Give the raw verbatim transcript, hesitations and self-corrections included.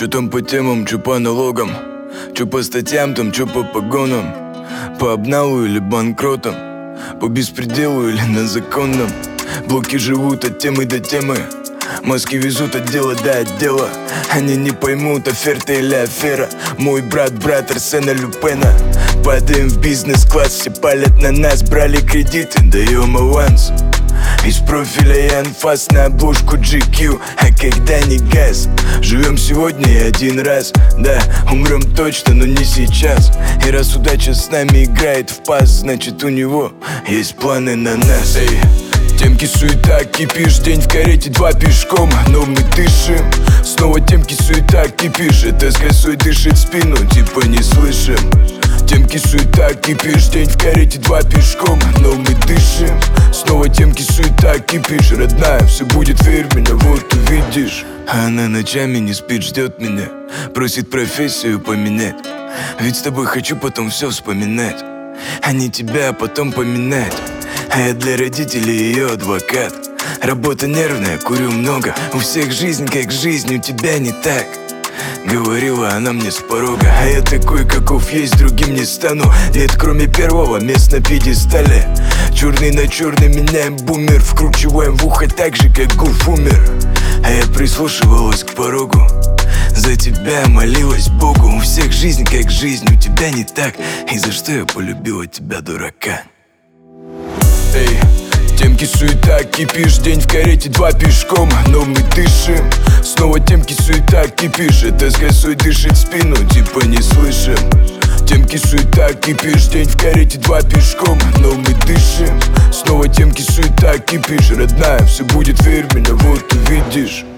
Чё там по темам, чё по налогам, чё по статьям там, чё по погонам, по обналу или банкротам, по беспределу или на законном. Блоки живут от темы до темы, мозги везут от дела до отдела. Они не поймут, оферта или афера. Мой брат, брат Арсена Люпена. Падаем в бизнес-класс, все палят на нас. Брали кредиты, даем аванс. Из профиля и анфас на обложку джи кью. А когда не газ, живем сегодня и один раз. Да, умрем точно, но не сейчас. И раз удача с нами играет в пас, значит у него есть планы на нас. Эй, темки, суета, кипиш, день в карете, два пешком, но мы дышим. Снова темки, суета, кипиш, это с косой дышит спину, типа не слышим. Темки, суета, кипиш, день в карете, два пешком, но мы дышим. Снова темки, суета, кипиш, родная, все будет, верь в меня, вот увидишь. А она ночами не спит, ждет меня, просит профессию поменять. Ведь с тобой хочу потом все вспоминать, а не тебя, а потом поминать. А я для родителей ее адвокат. Работа нервная, курю много. У всех жизнь как жизнь, у тебя не так. Говорила она мне с порога. А я такой, каков есть, другим не стану. Нет, кроме первого, мест на пьедестале. Черный на черный меняем бумер. Вкручиваем в ухо так же, как Гулф умер. А я прислушивалась к порогу, за тебя молилась Богу. У всех жизнь как жизнь, у тебя не так. И за что я полюбила тебя, дурака? Эй, темки, суета, кипиш, день в карете, два пешком, но мы дышим. Снова темки, суета, кипиш, это с косой дышит спину, типа не слышим. Темки, суета, кипиш, день в карете, два пешком, но мы дышим. Снова темки, суета, кипиш, родная, все будет, верь в меня, вот увидишь.